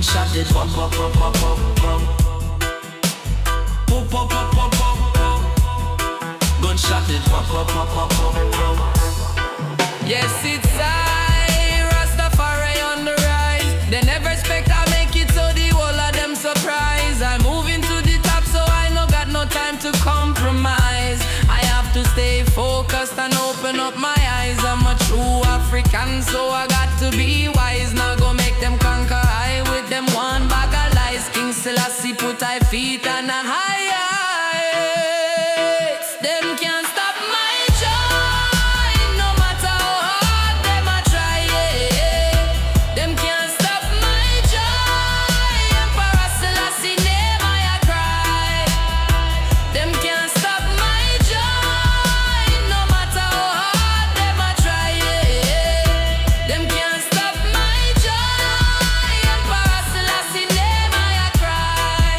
Gunshot it pop pop pop pop pop pop. Pop pop pop pop pop pop. Gunshot it pop pop pop pop pop pop. Yes, it's I, Rastafari on the rise. They never expect I make it, so the whole of them surprise. I'm moving to the top, so I no got no time to compromise. I have to stay focused and open up my eyes. I'm a true African, so I got to be wise. Now go make them conquer I with them one bag of lies. King Selassie put I feet on a high heights. Them can't stop my joy, no matter how hard them a try. Them can't stop my joy. Emperor Selassie name I a cry. Them can't stop my joy, no matter how hard them a try. Them can't stop my joy. Emperor Selassie name I a cry.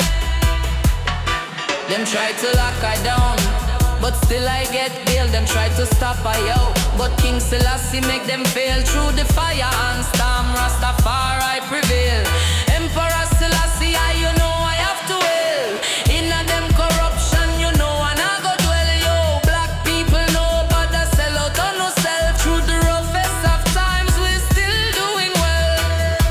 Them try to lock I down, but still I get bail. Them try to stop I yo, but King Selassie make them fail. Through the fire and storm, Rastafari prevail. Emperor Selassie, you know I have to wail. Inna them corruption, you know I nah go dwell. Yo, black people know but I sell out on no self. Through the roughest of times, we still doing well.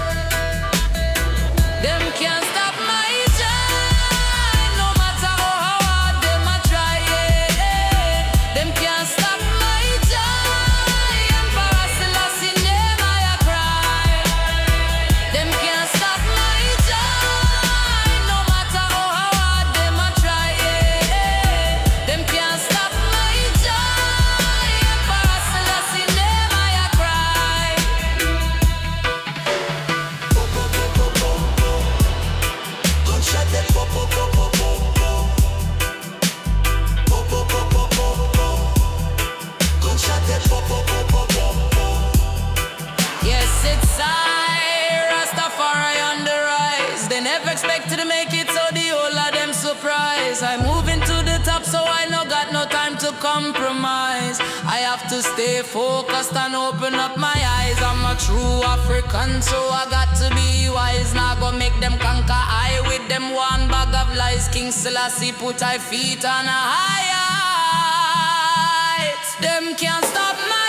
Them can't stop my joy, no matter how hard them a try. Them can't stop my joy. Emperor Selassie name I a cry. Them can't stop my joy, no matter how hard them a try. Them can't stop my joy. Emperor Selassie name I a cry. Gunshot it pop pop pop pop pop pop. Pop pop pop pop pop pop. Gunshot it pop pop pop pop pop pop. Yes, it's I, Rastafari on the rise. They never expected to make it, so the whole of them surprise. I'm moving to the top, so I no got no time to compromise. I have to stay focused and open up my eyes. I'm a true African, so I got to be wise. Now go make them conquer I with them one bag of lies. King Selassie put I feet on a high heights. Them can't stop my